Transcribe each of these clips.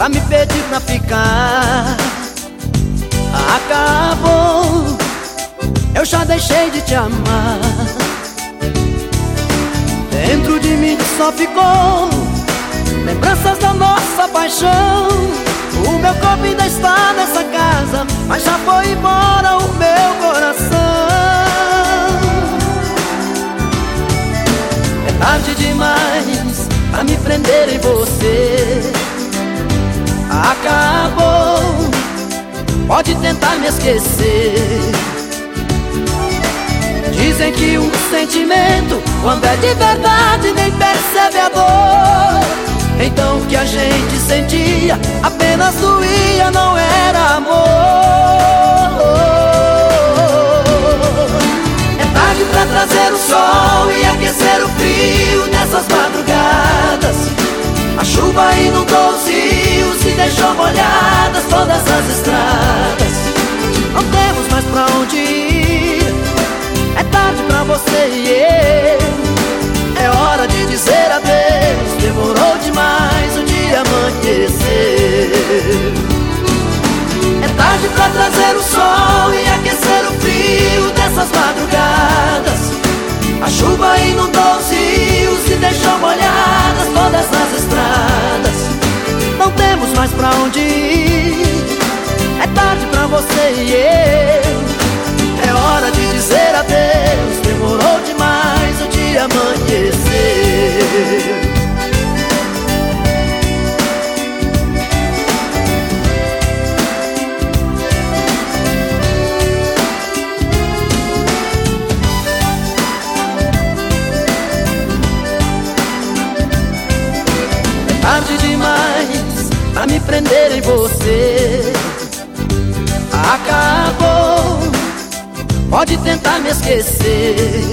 pra me pedir pra ficar. Acabou, eu já deixei de te amar. Dentro de mim só ficou lembranças da nossa paixão. O meu corpo ainda está nessa casa, mas já foi embora o meu coração. É tarde demais pra me prender em você. Acabou, pode tentar me esquecer. Dizem que um sentimento, quando é de verdade, nem percebe a dor. Então o que a gente sentia apenas doía, não era amor. É tarde pra trazer o sol e aquecer o frio nessas madrugadas. A chuva inundou os rios e deixou molhadas todas as estradas. Não temos mais pra onde ir, é tarde pra você e eu. É hora de dizer adeus, demorou demais o dia amanhecer. É tarde pra trazer o sol e aquecer o frio dessas madrugadas. A chuva inundou os rios e deixou molhadas todas as estradas. Não temos mais pra onde ir, é tarde pra você e eu. É hora de dizer adeus, demorou demais o dia amanhecer. É tarde demais pra me prender em você. Acabou, pode tentar me esquecer.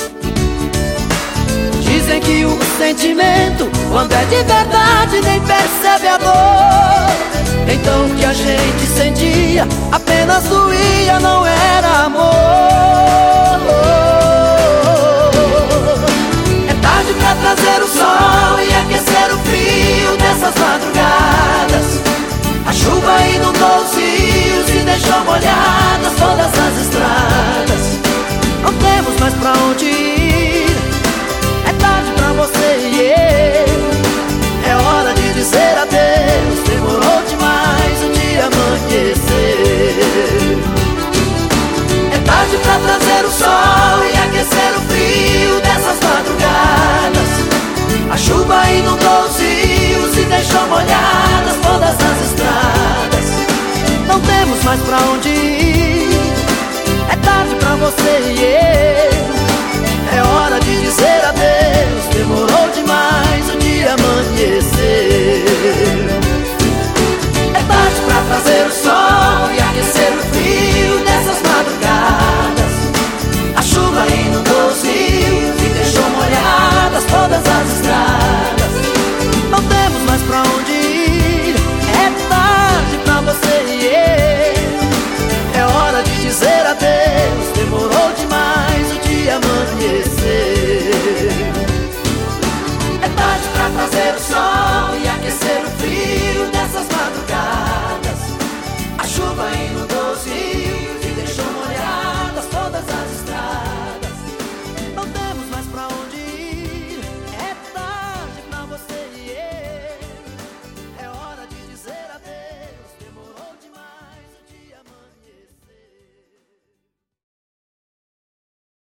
Dizem que o sentimento, quando é de verdade, nem percebe a dor. Então o que a gente sentia apenas doía, não era amor. É tarde pra trazer o sol e aquecer o frio dessas madrugadas. A chuva inundou os rios e deixou molhadas todas as estradas. Não temos mais pra onde ir, é tarde pra você e eu. É hora de dizer adeus, demorou demais o dia amanhecer. É tarde pra trazer o sol e aquecer o frio dessas madrugadas. A chuva inundou os rios e deixou molhadas todas as estradas. Não temos mais pra onde ir, é tarde pra você e eu.